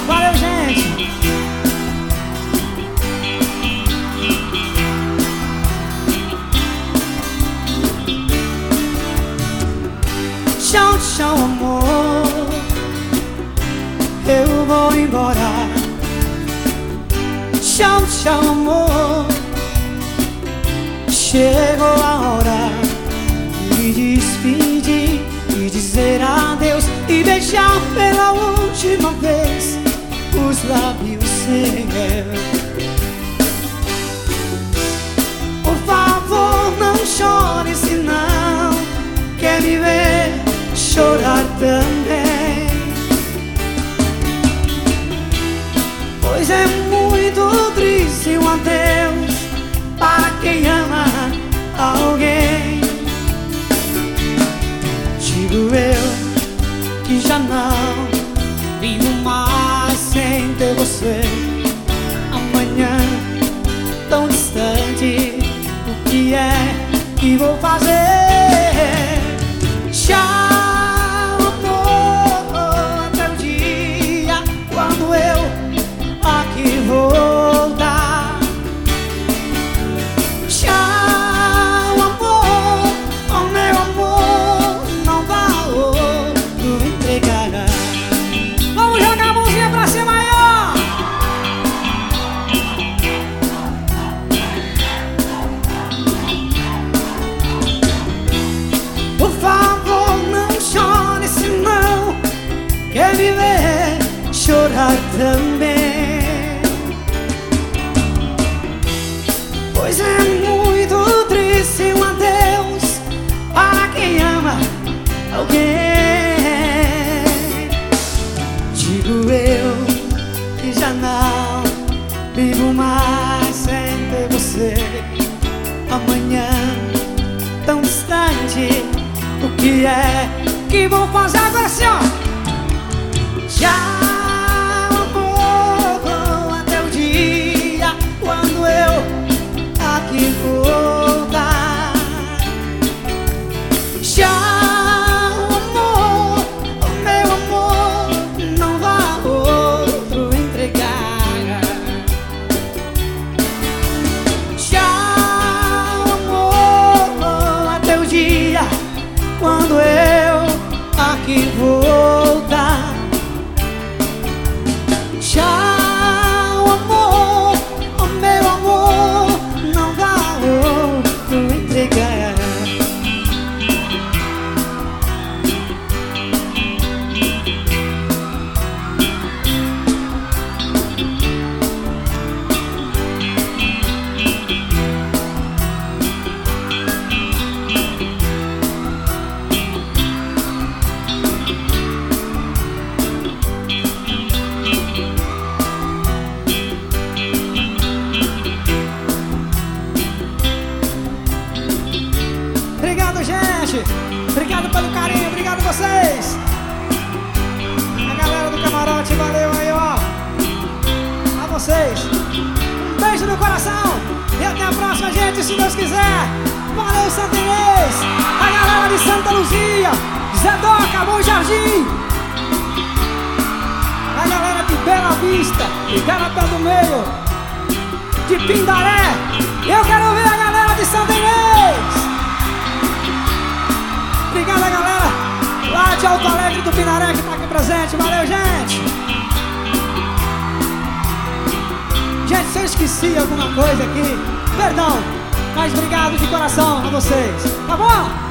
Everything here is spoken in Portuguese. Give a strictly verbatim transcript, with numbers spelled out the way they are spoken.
Valeu, gente! Tchau, tchau, amor, eu vou embora. Tchau, tchau, amor, chegou a hora de despedir e dizer adeus e beijar pela última vez os lábios seus. Por favor, não chore, se não quer me ver chorar também. Pois é muito triste um adeus para quem ama alguém. Digo eu que já não vivo mais sem ter você. Amanhã tão distante, o que é que vou fazer? Tchau, amor, até o dia quando eu aqui voltar. Tchau, amor, oh meu amor, não vá outro entregar. Vamos jogar a mãozinha pra cima aí, ó! Por favor, não chore, senão quer me ver chorar também. Pois é muito triste um adeus para quem ama alguém. Digo eu que já não vivo mais sem ter você. Amanhã tão distante, o que é que vou fazer agora assim, ó? Tchau, amor, até o dia quando eu aqui voltar. Tchau, amor, oh meu amor, não vá outro entregar. Tchau, amor, até o dia quando eu aqui voltar. Tchau, amor, oh meu amor, não vá outro entregar. Obrigado, gente! Obrigado pelo carinho, obrigado a vocês! A galera do camarote, valeu aí, ó! A vocês! Um beijo no coração! E até a próxima, gente, se Deus quiser! Valeu, Santa Inês! A galera de Santa Luzia! Zé Doca, Bom Jardim! A galera de Bela Vista! E Garapé do Meio! De Pindaré! Eu quero ver a galera de Santa Inês! Obrigado a galera lá de Alto Alegre do Pinaré que tá aqui presente. Valeu, gente! Gente, se eu esqueci alguma coisa aqui, perdão, mas obrigado de coração a vocês, tá bom?